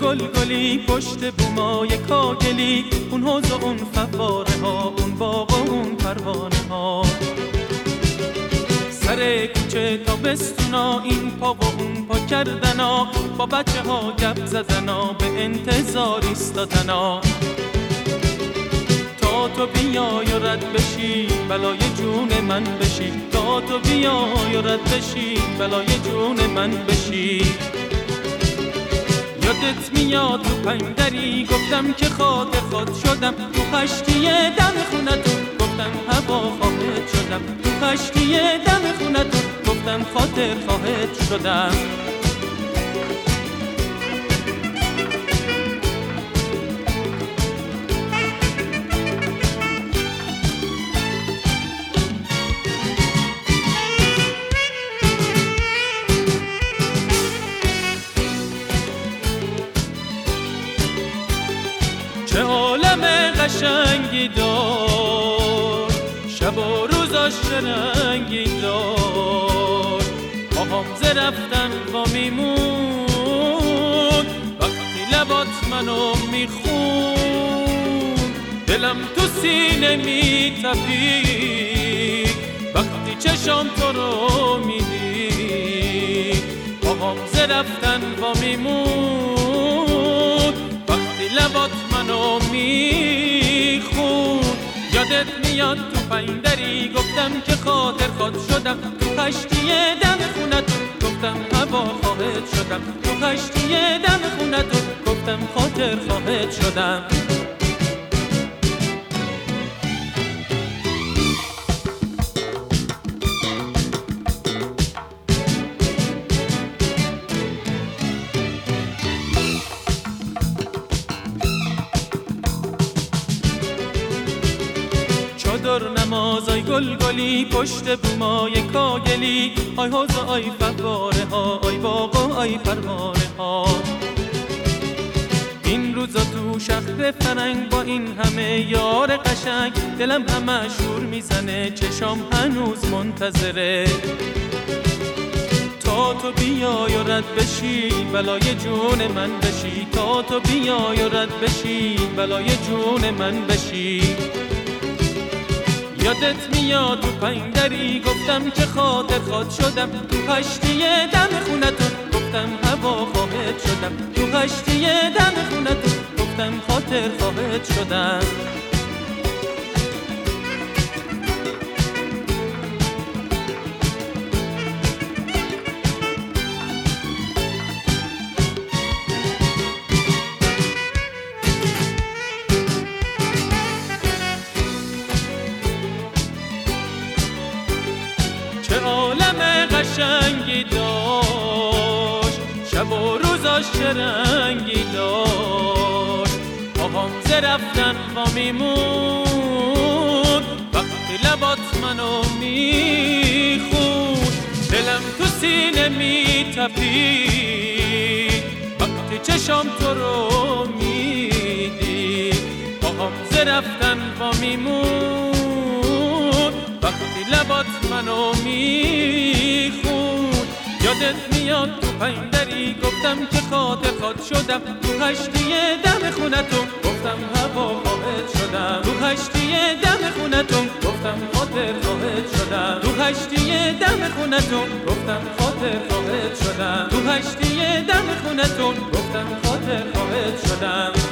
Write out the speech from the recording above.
گلی پشت بومای کاگلی، اون حوض و اون فواره ها، اون باغ و اون پروانه ها. سر کوچه تابستونا، این پا و اون پا کردنا، با بچه ها گپ زدنا، به انتظار ایستادنا. تا تو بیای و رد بشی بلای جون من بشی، تا تو بیای و رد بشی بلای جون من بشی. یادت میاد تو پنجدری گفتم که خاطر شدم، تو خشتی دم خونتون گفتم هوا خواهد شدم، تو خشتی دم خونتون گفتم خاطر خواهد شدم. چه عالم قشنگی دار، شب و روزاش رنگی دار. پاهام ز رفتن وا میمون، وقتی لبات منو میخون. دلم تو سینه میتپید وقتی چشام تو رو میدید. پاهام ز رفتن وا میمون، وقتی لبات منو میخون. یادت میاد تو پنجدری گفتم که خاطر خواد شدم، تو خشتی دم خونتون گفتم هوا خواهد شدم، تو خشتی دم خونتون گفتم خاطر خواهد شدم. چادر نمازای گلی پشت بومای کاگلی، آی حوض و آی فواره ها، آی باغ و آی پروانه ها. این روزا تو شهر فرنگ با این همه یار قشنگ، دلم همه شور میزنه، چشام هنوز منتظره. تا تو بیای و رد بشی بلای جون من بشی، تا تو بیای و رد بشی بلای جون من بشی. یادت میاد تو پنجدری گفتم که خاطر خواد شدم، تو خشتی دم خونتون گفتم هوا خواهد شدم، تو خشتی دم خونتون گفتم خاطر خواهد شدم. چه عالم قشنگی داشت، شب و روزاش چه رنگی داشت. پاهام ز رفتن وا میمون، وقتی لبات منو میخون. دلم تو سینه میتپید وقتی چشام تو رو میدید. پاهام ز رفتن وا میمون، وقتی لبات منو میخون. یادت میاد تو پنجدری گفتم که خاطر خواد شدم، تو خشتی دم خونتون گفتم هوا خواهد شدم، تو خشتی دم خونتون گفتم خاطر خواهد شدم، تو خشتی دم خونتون گفتم خاطر خواهد شدم، تو خشتی دم خونتون گفتم خاطر خواهد شدم.